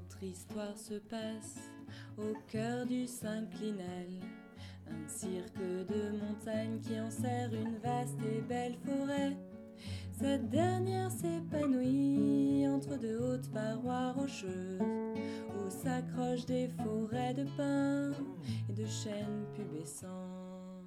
Notre histoire se passe au cœur du synclinal, un cirque de montagne qui enserre une vaste et belle forêt. Cette dernière s'épanouit entre de hautes parois rocheuses, où s'accrochent des forêts de pins et de chênes pubescents.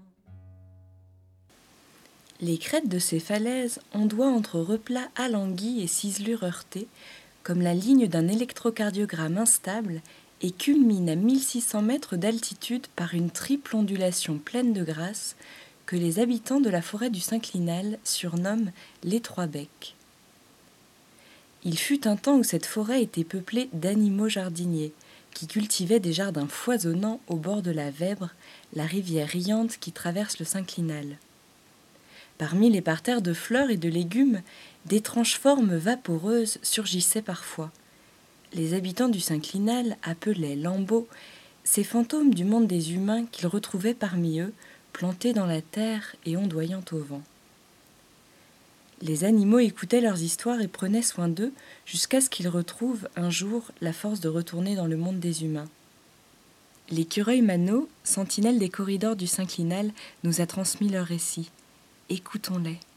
Les crêtes de ces falaises ondoient entre replats alanguis et ciselures heurtées, comme la ligne d'un électrocardiogramme instable, et culminent à 1600 mètres d'altitude par une triple ondulation pleine de grâce que les habitants de la forêt du synclinal surnomment les Trois Becs. Il fut un temps où cette forêt était peuplée d'animaux jardiniers, qui cultivaient des jardins foisonnants au bord de la Vèbre, la rivière riante qui traverse le synclinal. Parmi les parterres de fleurs et de légumes, d'étranges formes vaporeuses surgissaient parfois. Les habitants du synclinal appelaient lambeaux ces fantômes du monde des humains qu'ils retrouvaient parmi eux, plantés dans la terre et ondoyant au vent. Les animaux écoutaient leurs histoires et prenaient soin d'eux jusqu'à ce qu'ils retrouvent un jour la force de retourner dans le monde des humains. L'écureuil Manot, sentinelle des corridors du synclinal, nous a transmis leur récit. Écoutons-les.